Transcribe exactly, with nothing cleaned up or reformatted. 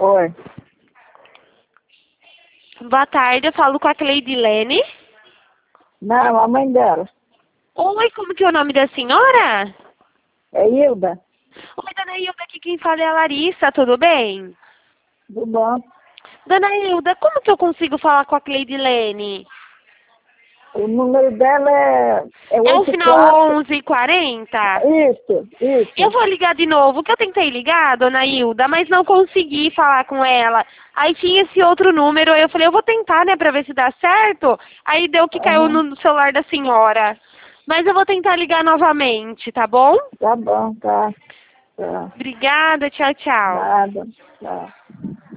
Oi. Boa tarde, eu falo com a Cleidilene. Não, a mãe dela. Oi, como que é o nome da senhora? É Hilda. Oi, dona Hilda, aqui quem fala é a Larissa, tudo bem? Tudo bom? Dona Hilda, como que eu consigo falar com a Cleidilene? O número dela é, é É o oito final quatro. onze quarenta? Isso, Eu isso. vou ligar de novo, que eu tentei ligar, dona Hilda, mas não consegui falar com ela. Aí tinha esse outro número, eu falei, eu vou tentar, né, pra ver se dá certo. Aí deu que caiu Aham. no celular da senhora. Mas eu vou tentar ligar novamente, tá bom? Tá bom, tá. Tá. Obrigada, tchau, tchau. Nada. Tá.